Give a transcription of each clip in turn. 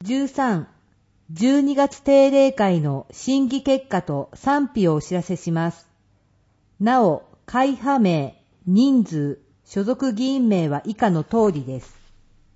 13、12月定例会の審議結果と賛否をお知らせします。なお、会派名、人数、所属議員名は以下の通りです。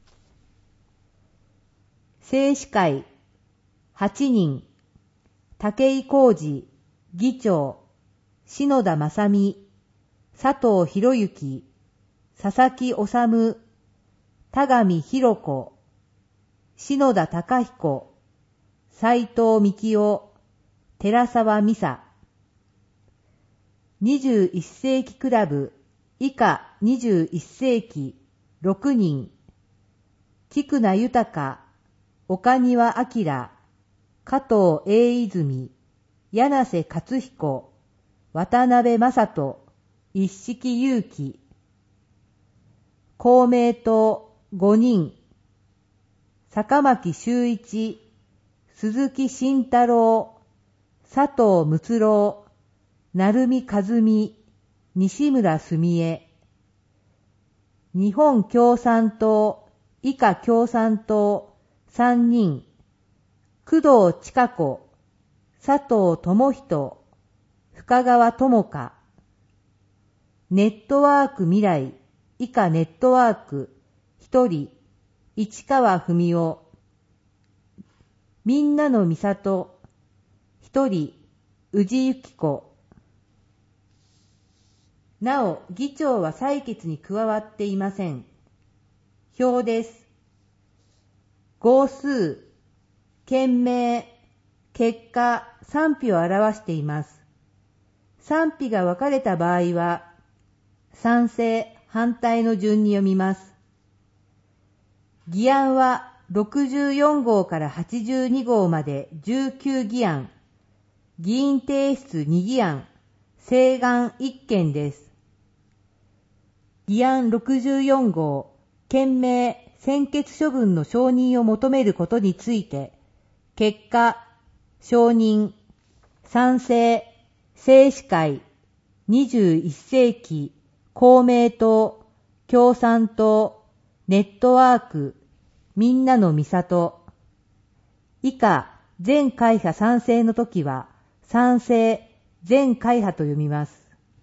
正式会、8人、武井浩二、議長、篠田正美、佐藤博之、佐々木修、田上博子、篠田貴彦、斉藤幹夫、寺沢美沙。21世紀クラブ、以下21世紀、6人、菊名豊、岡庭明、加藤英泉、柳瀬勝彦、渡辺正人、一色勇気。公明党5人、坂巻修一、鈴木慎太郎、佐藤睦郎、成美和美、西村澄江。日本共産党、以下共産党3人、工藤千佳子、佐藤智人、深川智香。ネットワーク未来、以下ネットワーク1人、市川文夫。みんなのみさと1人、宇治幸子。なお、議長は採決に加わっていません。表です。号数、件名、結果、賛否を表しています。賛否が分かれた場合は、賛成、反対の順に読みます。議案は64号から82号まで19議案、議員提出2議案、請願1件です。議案64号、件名、専決処分の承認を求めることについて、結果、承認、賛成、正式会、21世紀、公明党、共産党、ネットワーク、みんなのみさと。以下、全会派賛成のときは、賛成、全会派と読みます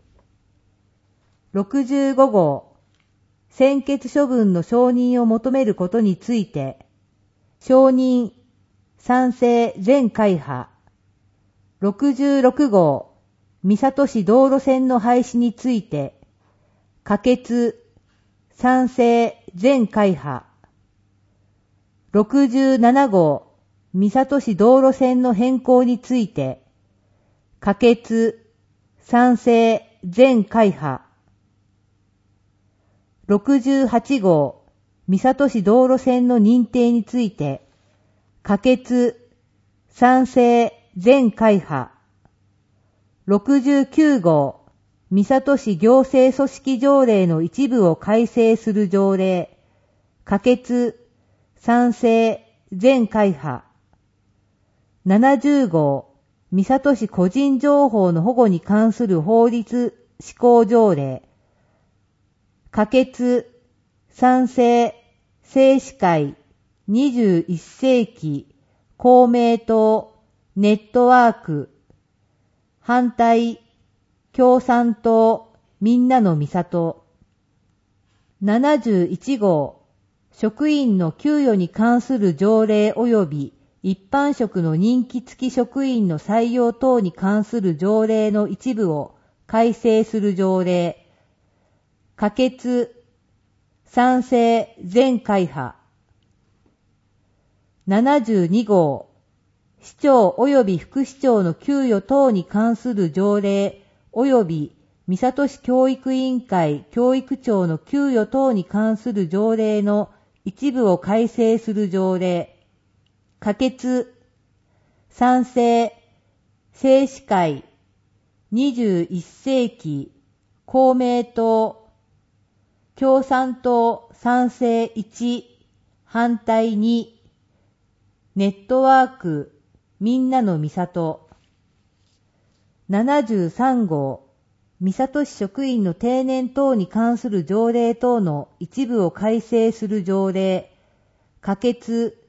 。65号、専決処分の承認を求めることについて、承認、賛成、全会派。66号、三郷市道路線の廃止について、可決、賛成、全会派。67号、三郷市道路線の変更について、可決、賛成、全会派。68号、三郷市道路線の認定について、可決、賛成、全会派。69号、三郷市行政組織条例の一部を改正する条例、可決、賛成、全会派。70号、三郷市個人情報の保護に関する法律施行条例、可決、賛成、正式会、21世紀、公明党、ネットワーク、反対、共産党、みんなのみさと。71号、職員の給与に関する条例及び一般職の任期付き職員の採用等に関する条例の一部を改正する条例、可決、賛成、全会派。72号、市長及び副市長の給与等に関する条例及び三郷市教育委員会教育長の給与等に関する条例の一部を改正する条例、可決、賛成、正式会、21世紀、公明党、共産党賛成1、反対2、ネットワーク、みんなのみさと。73号、三郷市職員の定年等に関する条例等の一部を改正する条例、可決、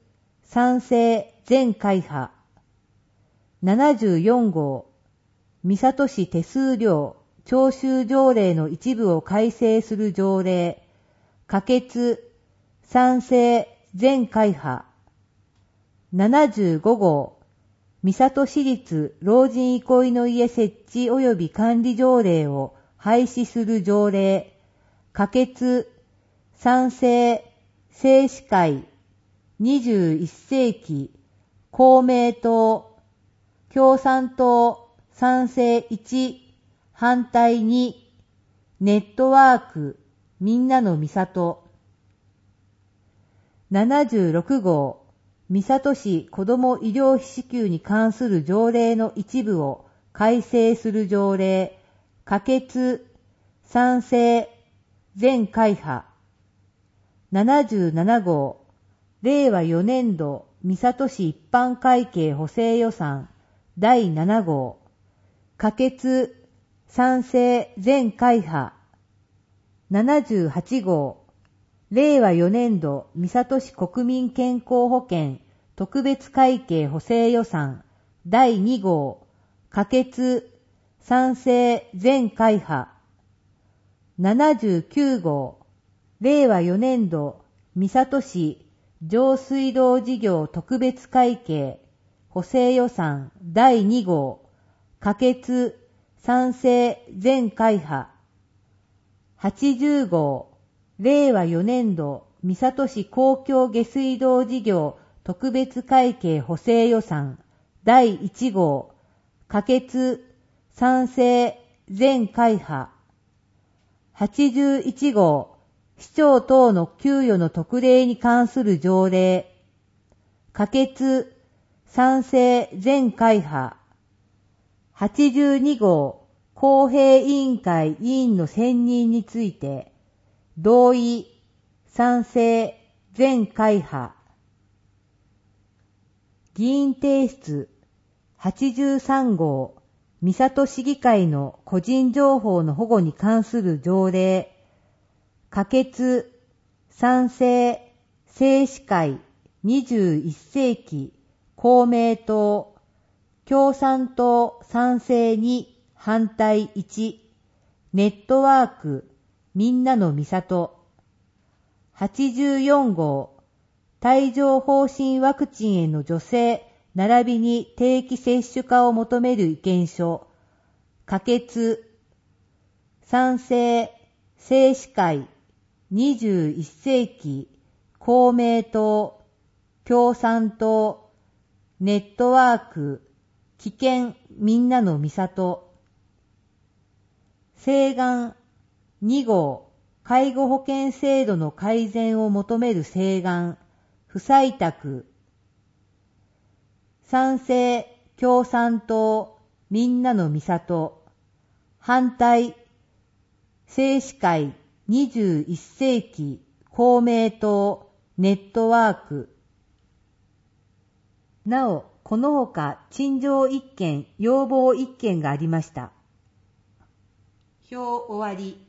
賛成全会派。74号、三郷市手数料徴収条例の一部を改正する条例、可決、賛成全会派。75号、三郷市立老人憩いの家設置及び管理条例を廃止する条例、可決、賛成、正史会、21世紀、公明党、共産党、賛成1、反対2、ネットワーク、みんなのみさと。76号、三郷市子ども医療費支給に関する条例の一部を改正する条例、可決、賛成、全会派。77号、令和4年度三郷市一般会計補正予算第7号、可決、賛成全会派。78号、令和4年度三郷市国民健康保険特別会計補正予算第2号、可決、賛成全会派。79号、令和4年度三郷市上水道事業特別会計補正予算第2号、可決、賛成全会派。80号、令和4年度三郷市公共下水道事業特別会計補正予算第1号、可決、賛成全会派。81号、市長等の給与の特例に関する条例、可決、賛成全会派。82号、公平委員会委員の選任について、同意、賛成全会派。議員提出、83号、三郷市議会の個人情報の保護に関する条例、可決、賛成、正史会、21世紀、公明党、共産党賛成2、反対1、ネットワーク、みんなのみさと。84号、帯状疱疹ワクチンへの助成、並びに定期接種化を求める意見書、可決、賛成、正史会、21世紀、公明党、共産党、ネットワーク、危険みんなのみさと。請願2号、介護保険制度の改善を求める請願、不採択。賛成、共産党、みんなのみさと。反対、正史会、21世紀、公明党、ネットワーク。なお、このほか陳情1件、要望1件がありました。表終わり。